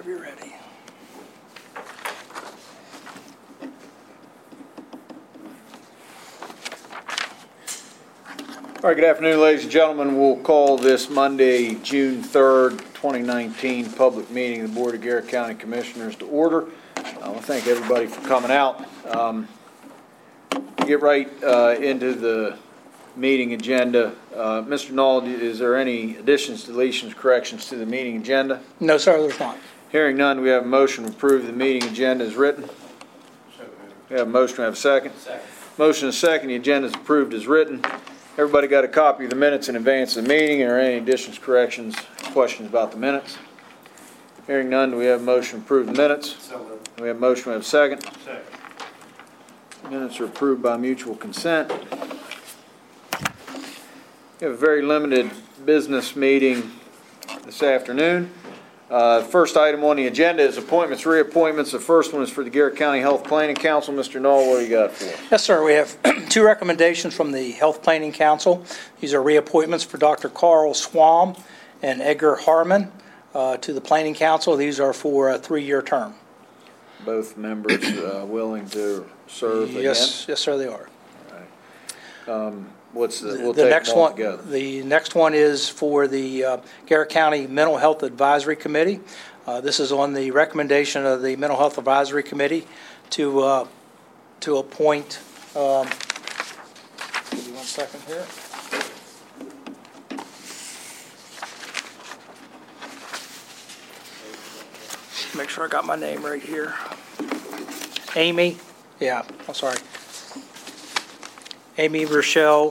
whenever you're ready. All right, good afternoon, ladies and gentlemen. We'll call this Monday, June 3rd, 2019 public meeting of the Board of Garrett County Commissioners to order. I want to thank everybody for coming out. Get right into the meeting agenda. Mr. Null, is there any additions, deletions, corrections to the meeting agenda? No, sir, there's not. Hearing none, we have a motion to approve the meeting agenda as written. We have a motion, we have a second. Second. Motion is second, the agenda is approved as written. Everybody got a copy of the minutes in advance of the meeting. Are there any additions, corrections, questions about the minutes? Hearing none, do we have a motion to approve the minutes? So moved. We have a motion, we have a second. Second. Minutes are approved by mutual consent. We have a very limited business meeting this afternoon. First item on the agenda is appointments, reappointments. The first one is for the Garrett County Health Planning Council. Mr. Null, what do you got for us? Yes, sir, we have two recommendations from the Health Planning Council. These are reappointments for Dr. Carl Schwam and Edgar Harmon to the Planning Council. These are for a 3-year term. Both members willing to serve again? Yes, sir, they are. All right. We'll The take next them all one, together. the next one is for the Garrett County Mental Health Advisory Committee. This is on the recommendation of the Mental Health Advisory Committee to appoint. Give me 1 second here. Make sure I got my name right here. Amy. Yeah, I'm sorry. Amy Rochelle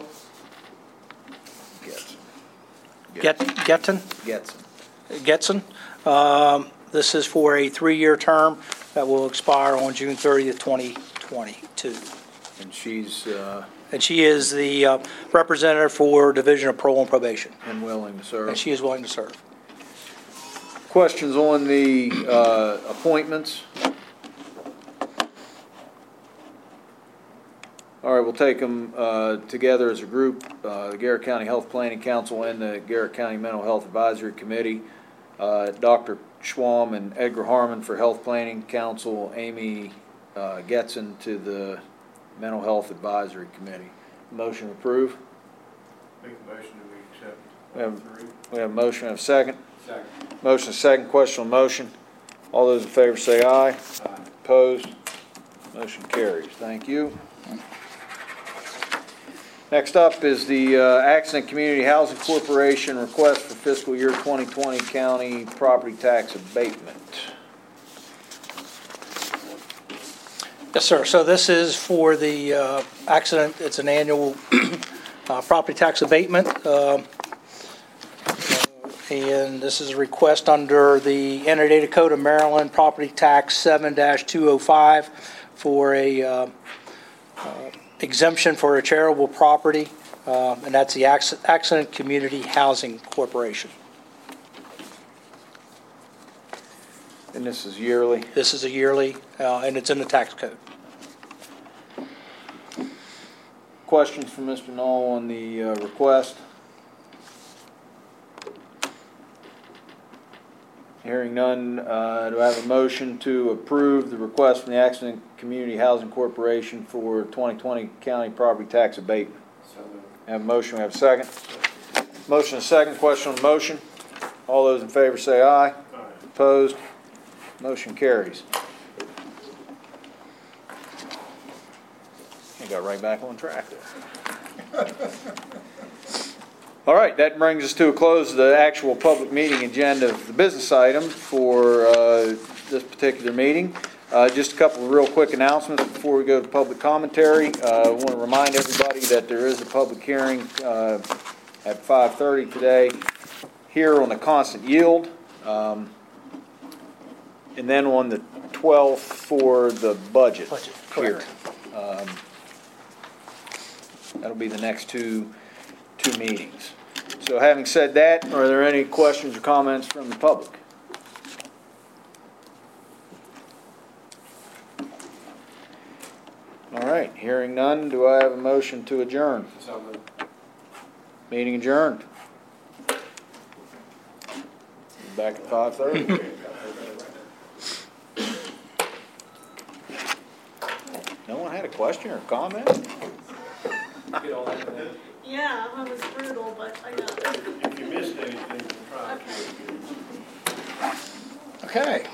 Getson. This is for a 3-year term that will expire on June 30th, 2022. And she's And she is the representative for Division of Parole and Probation. and willing to serve. And she is willing to serve. Questions on the appointments? All right, we'll take them together as a group. The Garrett County Health Planning Council and the Garrett County Mental Health Advisory Committee. Dr. Schwam and Edgar Harmon for Health Planning Council. Amy Getson to the Mental Health Advisory Committee. Motion approved. Make a motion that we accept. We have a motion, we have a second. Second. Motion is second. Question on motion. All those in favor say aye. Aye. Opposed? Motion carries. Thank you. Next up is the Accident Community Housing Corporation request for fiscal year 2020 county property tax abatement. Yes, sir. So this is for the accident. It's an annual property tax abatement. And this is a request under the Annotated Code of Maryland Property Tax 7-205 for a exemption for a charitable property, and that's the Accident Community Housing Corporation. And this is yearly. This is a yearly, and it's in the tax code. Questions from Mr. Null on the request? Hearing none, do I have a motion to approve the request from the Accident Community Housing Corporation for 2020 county property tax abatement? So moved. I have a motion, we have a second. Motion is second. Question on the motion. All those in favor say aye. Aye. Opposed? Motion carries. You got right back on track there. All right, that brings us to a close of the actual public meeting agenda of the business items for this particular meeting. Just a couple of real quick announcements before we go to public commentary. I want to remind everybody that there is a public hearing at 5:30 today here on the constant yield. And then on the 12th for the budget hearing. That'll be the next two meetings. So having said that, are there any questions or comments from the public? All right, hearing none, do I have a motion to adjourn? So moved. Meeting adjourned. Back at 5:30. a question or comment? Yeah, I was brutal, but I got it. If you missed anything, we'll try. Okay. Okay.